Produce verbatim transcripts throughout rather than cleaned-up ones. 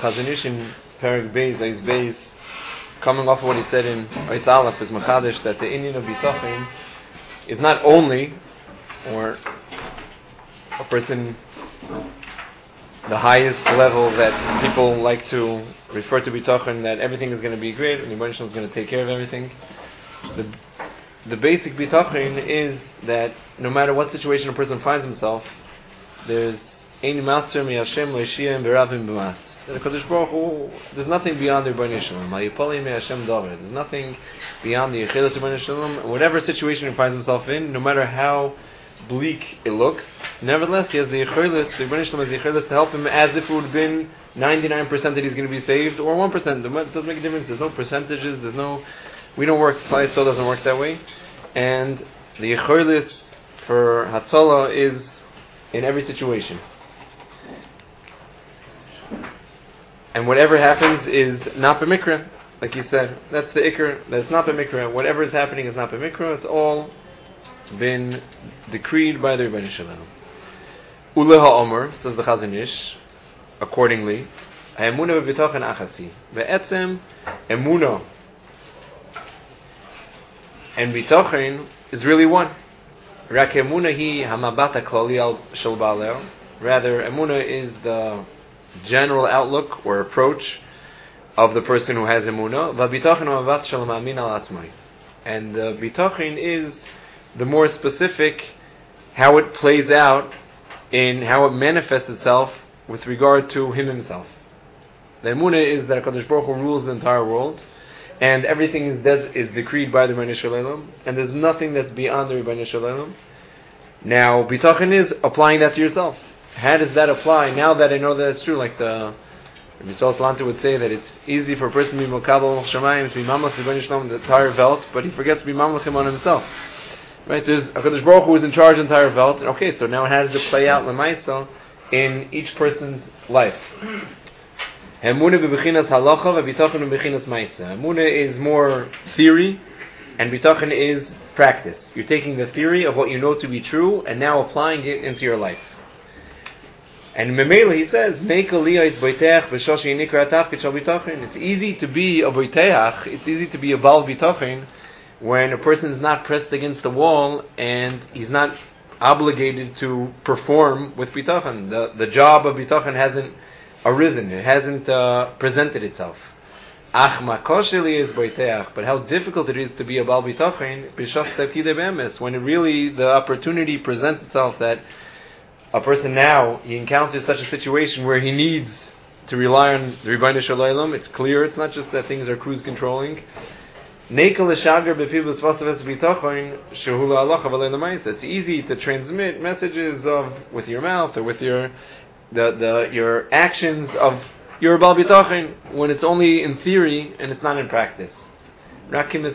Chazon Ish in Perek Beis, Eis Beis, coming off of what he said in Eis Aleph, is Machadish, that the Inyan of Bitachon is not only, or a person, the highest level that people like to refer to Bitachon, that everything is going to be great and the Rebbeinu Shalom is going to take care of everything. The, the basic Bitachon is that no matter what situation a person finds himself, there's Ein Matzir Mi Hashem Leishiyim Beravim B'mat. The Kadosh Baruch Hu, there's nothing beyond the Rebbeinu Shalom. Ha'yipolim Mi Hashem Dover. There's nothing beyond the Yechilas of Rebbeinu Shalom. Whatever situation he finds himself in, no matter how bleak it looks, nevertheless he has the Yechilas, the Rebbeinu Shalom has the Yechilas to help him as if it would have been ninety-nine percent that he's going to be saved, or one percent. It doesn't make a difference. There's no percentages. There's no. We don't work. Klal Yisrael doesn't work that way. And the Yechilas for Hatzalah is in every situation. And whatever happens is not b'mikra, like you said. That's the ikr. That's not b'mikra. Whatever is happening is not b'mikra. It's all been decreed by the Rebbeinu Shalom. Ule ha'omer, says the Chazon Ish, accordingly, ha'emuna v'bitachon achasi. Ve'etzem, emuna and bitachon is really one. Rak emuna hi hamabat ha'klali al shel ba'aleh. Rather, emuna is the general outlook or approach of the person who has emunah. V'bitachon ha'mabat shel ma'amin al atzmai. And the bitachon is the more specific, how it plays out in how it manifests itself with regard to him himself. The emunah is that HaKadosh Baruch Hu rules the entire world, and everything is des- is decreed by the Rebbeinu Shalom, and there's nothing that's beyond the Rebbeinu Shalom. Now, bitachon is applying that to yourself. How does that apply? Now that I know that it's true, like the Rabbi Yisrael Salanter would say that it's easy for a person to be Mokabel Shamayim, to be Mamlech the Rebbeinu Shalom, the entire Welt, but he forgets to be Mamlech him on himself. Right? There's HaKadosh Baruch Hu is in charge of the entire Welt. Okay, so now how does it play out L'maisa in each person's life? Emunah b'bechinas halacha v'bitachon b'bechinas ma'isa. Emunah is more theory, and bitachon is practice. You're taking the theory of what you know to be true and now applying it into your life. And Memela, he says, it's easy to be a boiteach, it's easy to be a bal bitachon when a person is not pressed against the wall and he's not obligated to perform with bitachon. The, the job of bitachon hasn't arisen, it hasn't uh, presented itself. Ach makosheli is boiteach, but how difficult it is to be a bal bitachon b'shas tefkidei be'emes, when it really the opportunity presents itself that a person now, he encounters such a situation where he needs to rely on the Rebbeinu Shalom. It's clear, it's not just that things are cruise controlling. It's easy to transmit messages of with your mouth or with your the, the your actions of your Baal B'tachon when it's only in theory and it's not in practice. He's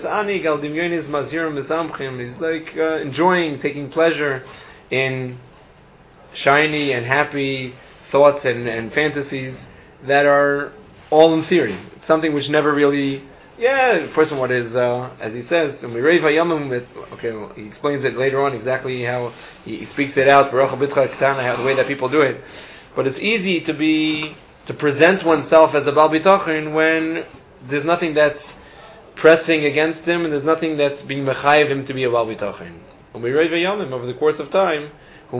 like uh, enjoying, taking pleasure in shiny and happy thoughts and, and fantasies that are all in theory. It's something which never really, yeah, the person what is, uh, as he says, okay, well, he explains it later on exactly how he, he speaks it out, how the way that people do it. But it's easy to be, to present oneself as a Baal B'tachon when there's nothing that's pressing against him and there's nothing that's being mechayev him to be a Baal B'tachon. Over the course of time, he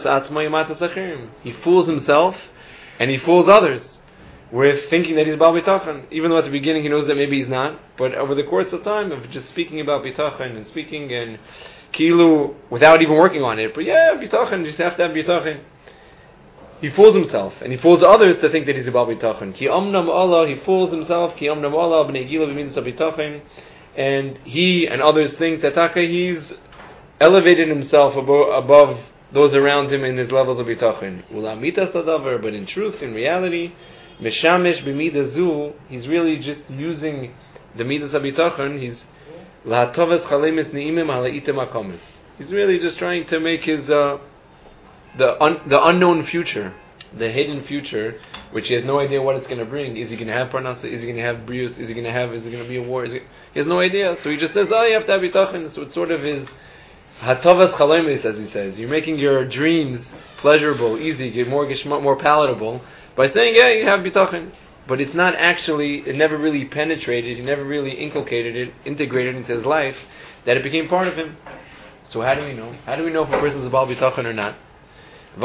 fools himself and he fools others with thinking that he's Baal B'tachon, even though at the beginning he knows that maybe he's not. But over the course of time of just speaking about B'tachon and speaking and kilu without even working on it, but yeah, B'tachon, you just have to have B'tachon. He fools himself and he fools others to think that he's a Baal B'tachon. Ki omnam Allah, he fools himself. Ki omnam Allah b'nei gila b'midas B'tachon, and he and others think that taka he's elevated himself abo- above those around him in his levels of bitachon. Ulamitas adavar, but in truth, in reality, meshamesh b'midazu, he's really just using the midas of bitachon. He's lahatovas chalemis neimim halaitem akomis. He's really just trying to make his uh, the un, the unknown future, the hidden future, which he has no idea what it's going to bring. Is he going to have parnasa? Is he going to have brius? Is he going to have? Is it going to be a war? Is he, he has no idea. So he just says, "Oh, you have to have bitachon." So it's sort of his Hatovas chalemis, as he says. You're making your dreams pleasurable, easy, get more more palatable by saying, yeah, you have bitachon. but it's not actually, it never really penetrated, he never really inculcated it, integrated into his life, that it became part of him. So how do we know? How do we know if a person is a Baal Bitachon or not? We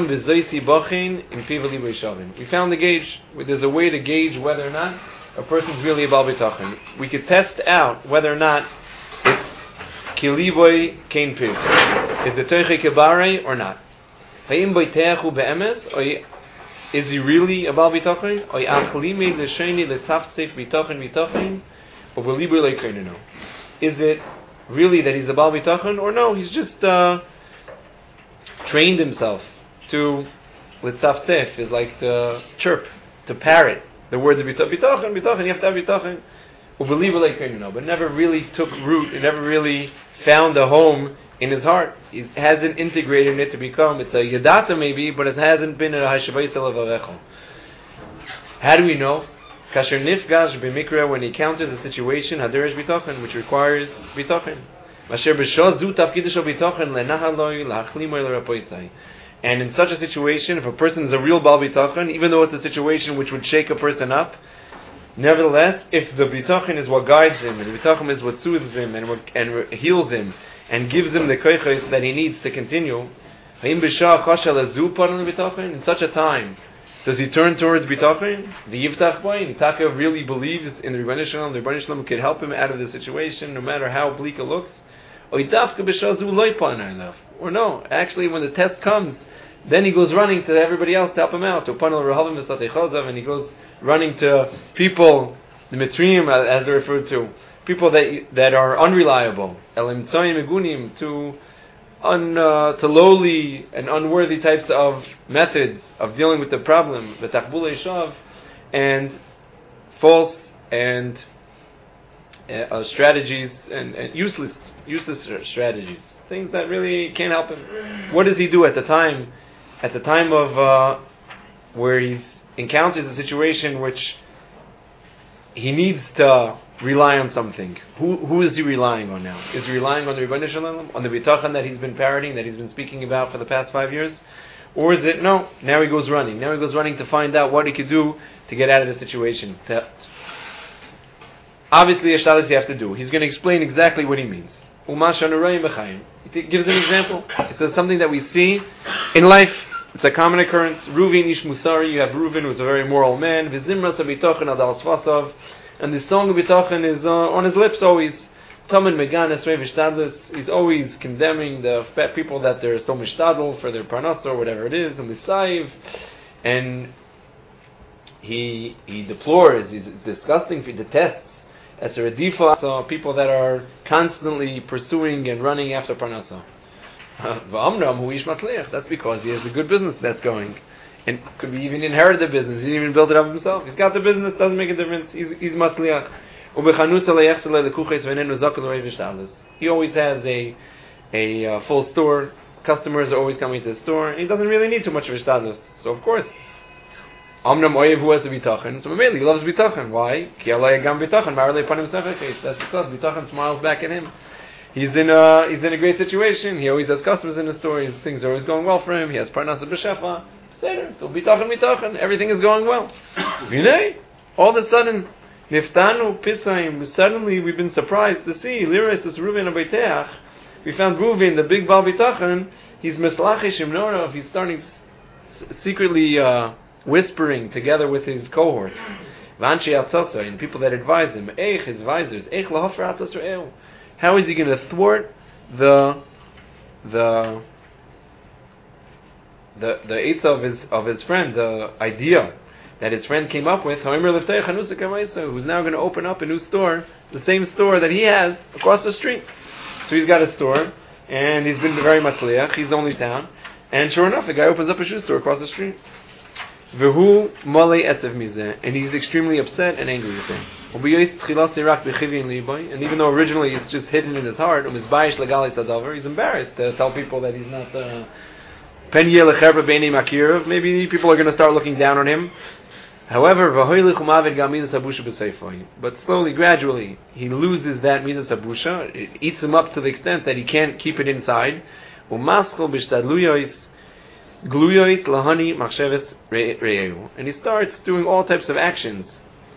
found the gauge. There's a way to gauge whether or not a person's really a Baal Bitachon. We could test out whether or not it's Kiliboy Kain Piv. Is it Teiche Kebare or not? Is he really a Baal Bitachon? Is it really that he's a Baal Bitachon, or no, he's just uh, trained himself to litzafsef, is like to chirp, to parrot the words of Bitachon, Bitachon, you have to have Bitachon, but never really took root, it never really found a home in his heart. He hasn't integrated it to become, it's a yadata maybe, but it hasn't been a hashavayis elavavechol. How do we know? Kasher nifgash b'mikra, when he encounters a situation, haderish bitachon, which requires bitachon. Masher b'shos zu tafkidish bitachon lenahaloi la'achlimoy l'rapoisai. And in such a situation, if a person is a real Baal Bitachon, even though it's a situation which would shake a person up, nevertheless, if the Bitachon is what guides him, and the Bitachon is what soothes him, and, and heals him, and gives him the koiches that he needs to continue, in such a time, does he turn towards Bitachon? The Yiftach Boin, Taka really believes in the Rebbeinu Shalom, the Rebbeinu Shalom could help him out of the situation, no matter how bleak it looks. Or no, actually when the test comes, then he goes running to everybody else to help him out. And he goes running to people, the Mitriim as they're referred to, people that that are unreliable, to un, uh, to lowly and unworthy types of methods of dealing with the problem, the tachbulei shav, and false and uh, strategies and, and useless useless strategies, things that really can't help him. What does he do at the time? At the time of uh, where he encounters a situation which he needs to rely on something. Who who is he relying on now? Is he relying on the Rebbeinu Shalom, on the Bitachon that he's been parroting, that he's been speaking about for the past five years? Or is it, no, now he goes running. Now he goes running to find out what he could do to get out of the situation. To, obviously, a shtalis you have to do. He's going to explain exactly what he means. He gives an example. It says something that we see in life. It's a common occurrence. Reuven ish musari. You have Reuven, who's a very moral man. V'zimras habitachon adal svasav. And the song of bitachon is uh, on his lips always. Taman meganes revishtadlis. He's always condemning the people that they're so mishtadl for their parnasa or whatever it is, and the saiv. And he he deplores. He's disgusting. He detests. As a redifa, so people that are constantly pursuing and running after parnasa. That's because he has a good business that's going, and could be even inherit the business. He didn't even build it up himself. He's got the business. Doesn't make a difference. He's he's matzliach. He always has a a uh, full store. Customers are always coming to the store, and he doesn't really need too much of a shtadlus. So of course. Amnam oyev hu has bitachon. So maybe he loves bitachon. Why? Ki alay gam bitachon. Marley panim sefeches. That's because bitachon smiles back at him. He's in a he's in a great situation. He always has customers in the store. His things are always going well for him. He has parnasa b'shefa. So bitachon bitachon. Everything is going well. Vinay, all of a sudden, niftanu pisayim. Suddenly we've been surprised to see liris is Reuven abayteach. We found Reuven, the big Baal bitachon. He's mislachish imnorov. He's starting secretly. Uh, whispering together with his cohort, Vanchi Atzasa, and people that advise him, Eich, his advisors, Eich lahofer atzas re'eu. How is he going to thwart the the the the eitz of his of his friend, the idea that his friend came up with, who's now going to open up a new store, the same store that he has across the street. So he's got a store, and he's been very matzliach. He's the only town, and sure enough, the guy opens up a shoe store across the street. V'hu malei etzev mizeh, and he's extremely upset and angry with him. And even though originally it's just hidden in his heart, he's embarrassed to tell people that he's not pen yelecherba b'nei makirav. Maybe people are going to start looking down on him. However, but slowly, gradually, he loses that midas habusha. It eats him up to the extent that he can't keep it inside. Gluyois lahani machsheves re'eu. And he starts doing all types of actions,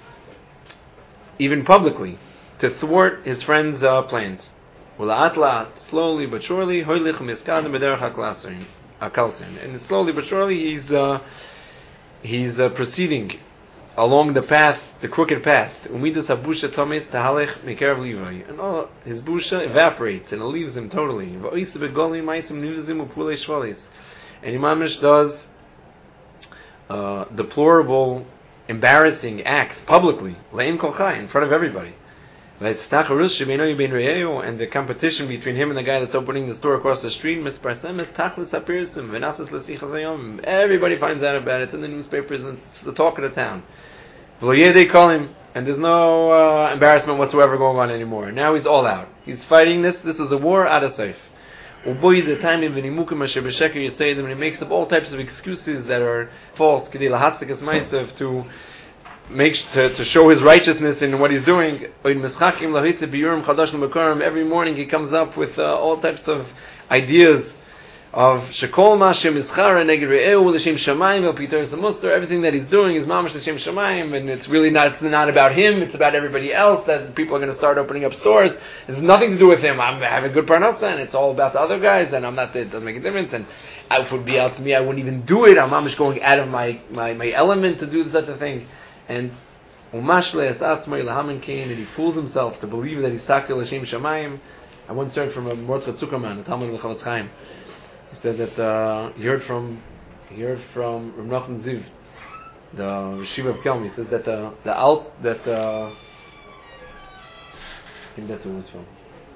even publicly, to thwart his friend's uh, plans. Ula'at la'at, slowly but surely, hoilich miskadim b'derech hakalsin. And slowly but surely, he's uh, he's uh, proceeding along the path, the crooked path. Umidas habusha tomis tahalech mikerev livai. And all his busha evaporates and it leaves him totally. Va'isa begoli ma'isem nivzim upulei shvalis. And Imamish does uh, deplorable, embarrassing acts publicly, le'im kol chai, in front of everybody. And the competition between him and the guy that's opening the store across the street, everybody finds out about it. It's in the newspapers and it's the talk of the town. They call him, and there's no uh, embarrassment whatsoever going on anymore. Now he's all out. He's fighting this. This is a war out of safe. The time when he makes up all types of excuses that are false to make to, to show his righteousness in what he's doing. Every morning he comes up with uh, all types of ideas of shekol ma shemischara neged re'eu l'shem shamayim el piter samuster. Everything that he's doing is mamash l'shem shamayim, and it's really not. It's not about him. It's about everybody else. That people are going to start opening up stores. It's nothing to do with him. I'm having good parnasa, and it's all about the other guys. And I'm not. It doesn't make a difference. And if it would be out to me, I wouldn't even do it. I'm mamash going out of my, my, my element to do such a thing. And umashle esatzmei lahamen kain, and he fools himself to believe that he's takil l'shem shamayim. I once heard from a Mordechai Zuckerman, a Talmud of Chofetz Chaim. He said that uh, he heard from he heard from Rav Nachman Ziv, the Yeshiva of Kelm. He says that uh, the alt that uh, I think that's who it was from.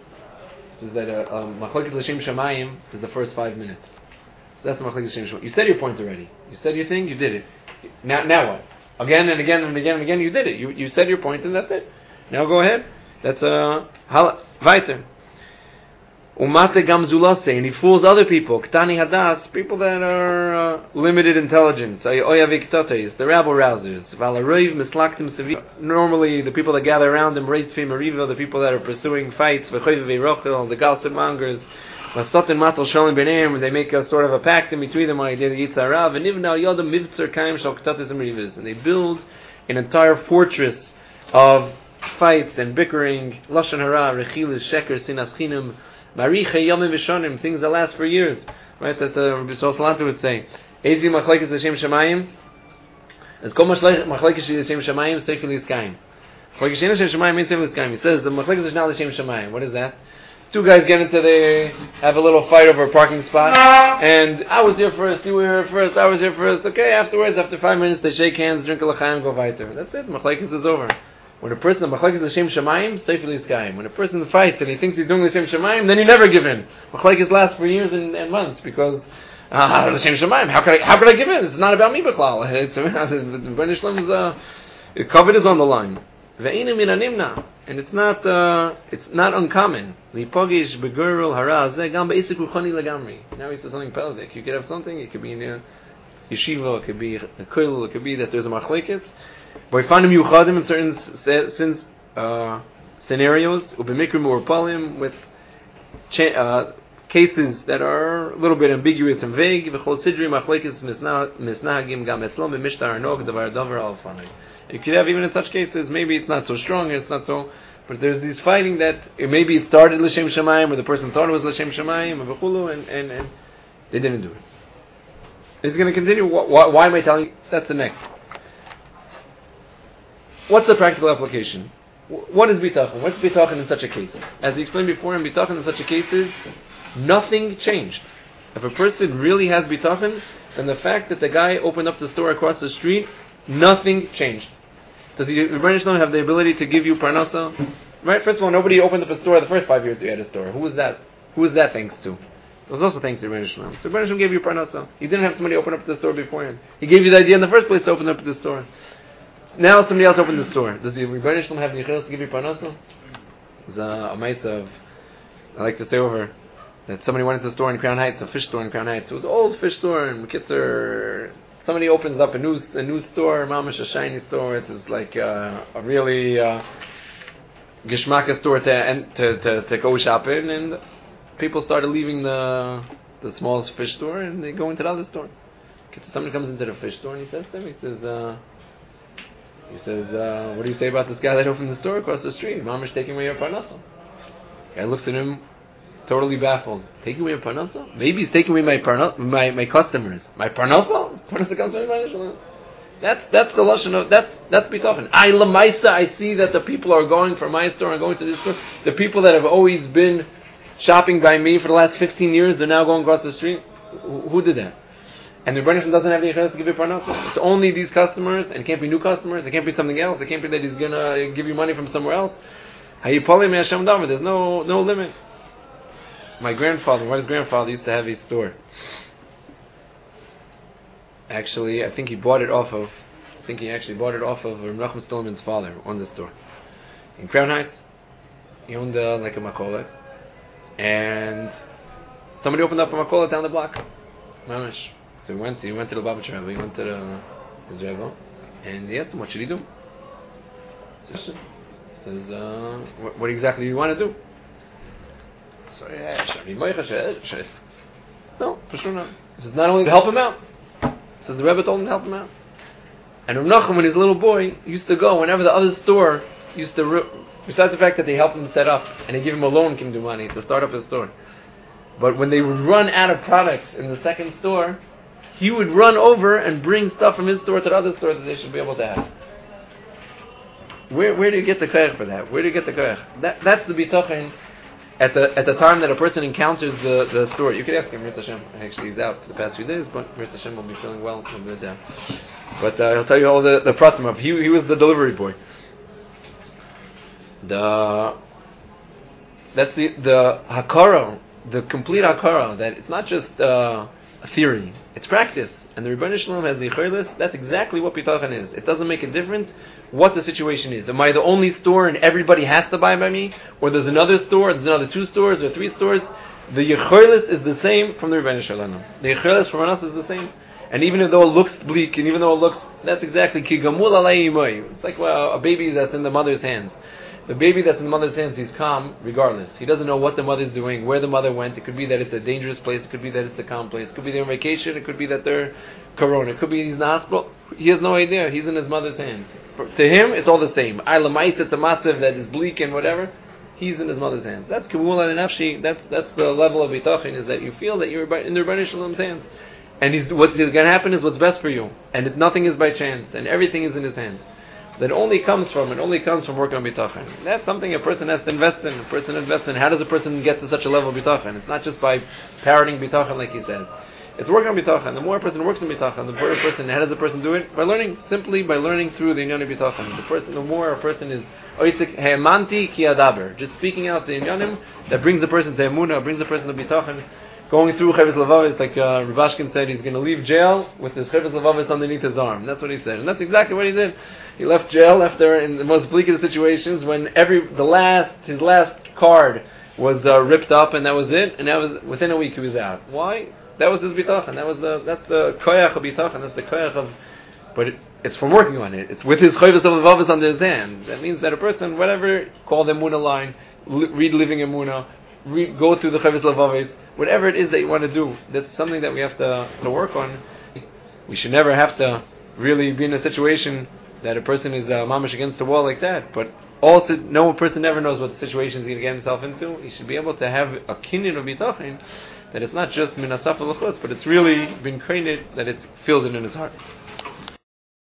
He says that Machlokes L'Shem Shamayim is the first five minutes. So that's the Machlokes L'Shem Shamayim. You said your point already. You said your thing. You did it. Now, now what? Again and again and again and again. You did it. You you said your point and that's it. Now go ahead. That's uh hal weiter. Umate gamzulase, and he fools other people. Ktani hadas, people that are uh, limited intelligence. Oya viktotes, the rabble rousers. Valaroiv mislaktim sevi. Normally, the people that gather around him, reitzfim ariva, the people that are pursuing fights. V'choiv v'rochel, the gossip mongers. Vasotin matal sholim b'neim, they make a sort of a pact in between them. I did yitzarav, and even now yodam mivtzer kaim shal ktotes amrivas, and they build an entire fortress of fights and bickering. Lashon hara, rechilis, sheker, sinas chinam. Maricha yomim v'shonim, things that last for years, right? That uh, Rabbi Sol Salanta would say, "Ezi machlekes l'shem shamayim, as kol machlekes l'shem shamayim sefer l'izkayim." Machlekes l'shem shamayim means sefer l'izkayim. He says the machlekes is not l'shem shamayim. What is that? Two guys get into the have a little fight over a parking spot, and I was here first, you were here first, I was here first. Okay, afterwards, after five minutes, they shake hands, drink a l'chaim, go weiter. That's it. Machlekes is over. When a person machlekes l'shem shamayim, sefer l'izkayim. When a person fights and he thinks he's doing l'shem shamayim, then he never give in. Machlekes lasts for years and, and months because ah, l'shem shamayim. How could I? How could I give in? It's not about me, b'chlal. It's Ben Shlem's uh, covet is on the line. Ve'inu min animna, and it's not uh, it's not uncommon. Lipogish begurul hara zeh gam be'isik ruchani legamri. Now he says something pelvic. You could have something. It could be in a yeshiva. It could be a koil. It could be that there's a machlekes. But we find him yuchadim in certain since uh, scenarios, ubimikrim or palim, with cha- uh, cases that are a little bit ambiguous and vague. V'chol sidri machlekes misnahagim gam etzlom b'mishtar anog davar davar al fanai. You could have even in such cases, maybe it's not so strong, it's not so, but there's this fighting that it, maybe it started l'shem shamayim, or the person thought it was l'shem shamayim, and and and and they didn't do it. It's going to continue. Why, why am I telling you? That's the next. What's the practical application? What is bitachon? What's bitachon in such a case? As he explained before, in bitachon in such a case is nothing changed. If a person really has bitachon, then the fact that the guy opened up the store across the street, nothing changed. Does the Rebbeinu Shalom have the ability to give you parnasa? Right. First of all, nobody opened up a store the first five years you had a store. Who was that? Who was that thanks to? It was also thanks to Rebbeinu Shalom. So Rebbeinu Shalom gave you parnasa. He didn't have somebody open up the store beforehand. He gave you the idea in the first place to open up the store. Now somebody else opened the store. Does the Rebbeinu Shalom have the yichus to give you parnasa? There's a, a mice of, I like to say over, that somebody went into the store in Crown Heights, a fish store in Crown Heights. It was an old fish store, and Kitzer, somebody opens up a new a new store, mamash, a shiny store. It is like uh, a really uh, geshmaka store to, to to to go shop in, and people started leaving the the smallest fish store, and they go into the other store. Somebody comes into the fish store and he says to him, he says, uh, he says, uh, what do you say about this guy that opened the store across the street? Mamish taking away your parnasa. Guy looks at him, totally baffled. Taking away your parnasa? Maybe he's taking away my parnasa, my my customers. My parnasa? Parnasa comes from my That's that's the lashon of that's that's bitachon. I lamaisa. I see that the people are going from my store and going to this store. The people that have always been shopping by me for the last fifteen years, they're now going across the street. Who, who did that? And the Rebbeinu Shalom doesn't have the yichus to give you parnasa. It's only these customers, and it can't be new customers. It can't be something else. It can't be that he's gonna give you money from somewhere else. There's no no limit. My grandfather, what his grandfather used to have a store. Actually, I think he bought it off of. I think he actually bought it off of Rav Nachum Stillman's father on the store in Crown Heights. He owned uh, like a makolet, and somebody opened up a makolet down the block. Mamish. So he went, he went to the Baba Rebbe, he went to the, the Rebbe, and he asked him, what should he do? He says, uh, what, what exactly do you want to do? So, yeah, no, for sure not. He says, not only to help him out. He says, the Rebbe told him to help him out. And Rav Nachum, when he was a little boy, used to go, whenever the other store used to, besides the fact that they helped him set up, and they give him a loan, give him money to start up his store. But when they would run out of products in the second store, he would run over and bring stuff from his store to the other store that they should be able to have. Where where do you get the koyach for that? Where do you get the koyach? That that's the bitachon at the at the time that a person encounters the, the store. You could ask him, Mirza Hashem. Actually, he's out for the past few days, but Mirza Hashem will be feeling well a bit down. But uh, he'll tell you all the the pratim of. He he was the delivery boy. The that's the the hakara, the complete hakara that it's not just uh, a theory. It's practice. And the Rebbeinu Shalom has the yichus. That's exactly what bitachon is. It doesn't make a difference what the situation is. Am I the only store and everybody has to buy by me? Or there's another store, there's another two stores or three stores? The yichus is the same from the Rebbeinu Shalom. The yichus from us is the same. And even though it looks bleak, and even though it looks, that's exactly ki gamul alei imoy. It's like well, a baby that's in the mother's hands. The baby that's in the mother's hands, he's calm regardless. He doesn't know what the mother's doing, where the mother went. It could be that it's a dangerous place. It could be that it's a calm place. It could be they're on vacation. It could be that they're corona. It could be he's in the hospital. He has no idea. He's in his mother's hands. For, to him, it's all the same. Ailamais, it's a massive that is bleak and whatever. He's in his mother's hands. That's Kibul and Nafshi. That's that's the level of bitachon, is that you feel that you're in the Rebbeinu Shalom's hands. And he's, what's going to happen is what's best for you. And it, nothing is by chance. And everything is in his hands. That only comes from, it only comes from working on bitachon. That's something a person has to invest in. A person invests in. How does a person get to such a level of bitachon? It's not just by parroting bitachon like he says. It's working on bitachon. The more a person works on bitachon, the more a person, how does a person do it? By learning, simply by learning through the inyan of bitachon. The person, the more a person is oisik he'emanti ki adaber, just speaking out the inyanim that brings a person to emunah, brings a person to bitachon. Going through Chavis Lavavis, like uh, Rivashkin said, he's going to leave jail with his Chavis Lavavis underneath his arm. That's what he said, and that's exactly what he did. He left jail after, in the most bleak of the situations, when every the last his last card was uh, ripped up, and that was it. And that was within a week he was out. Why? That was his bitachon. That was the that's the koyach of bitachon. That's the koyach of. But it, it's from working on it. It's with his Chavis Lavavis under his hand. That means that a person, whatever, call the Emunah line, li- read Living Emunah, read, go through the Chavis Lavavis. Whatever it is that you want to do, that's something that we have to, to work on. We should never have to really be in a situation that a person is uh, mamash against the wall like that. But also, no person never knows what the situation he's going to get himself into. He should be able to have a kinyan of bitachon, that it's not just min asaf l'chutz, but it's really been created, that it feels it in his heart.